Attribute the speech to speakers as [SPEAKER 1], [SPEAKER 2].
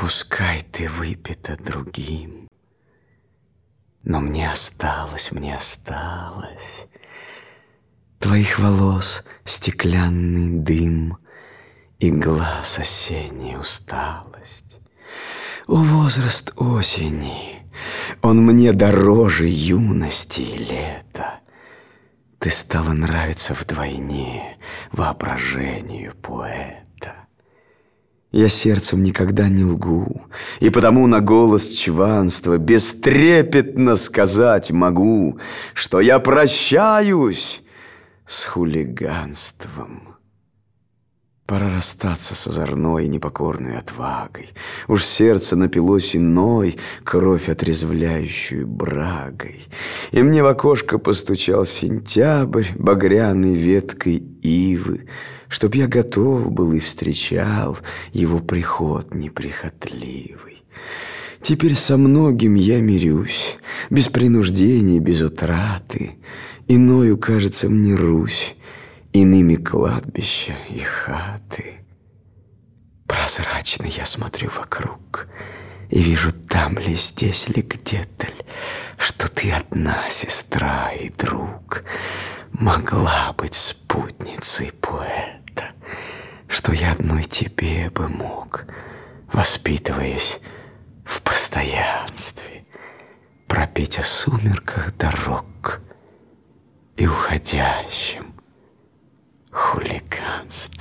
[SPEAKER 1] Пускай ты выпита другим, но мне осталось твоих волос стеклянный дым и глаз осенняя усталость. О, возраст осени, он мне дороже юности и лета. Ты стала нравиться вдвойне воображению поэта. Я сердцем никогда не лгу, и потому на голос чванства бестрепетно сказать могу, что я прощаюсь с хулиганством. Пора расстаться с озорной и непокорной отвагой. Уж сердце напилось иной, кровь отрезвляющую брагой. И мне в окошко постучал сентябрь, багряной веткой ивы, чтоб я готов был и встречал его приход неприхотливый. Теперь со многим я мирюсь, без принуждений, без утраты. Иною, кажется мне, Русь, иными кладбища и хаты. Прозрачно я смотрю вокруг и вижу, там ли, здесь ли, где-то ли, что ты одна, сестра и друг, могла быть спутницей поэта, что я одной тебе бы мог, воспитываясь в постоянстве, пропеть о сумерках дорог и уходящем хулиганстве.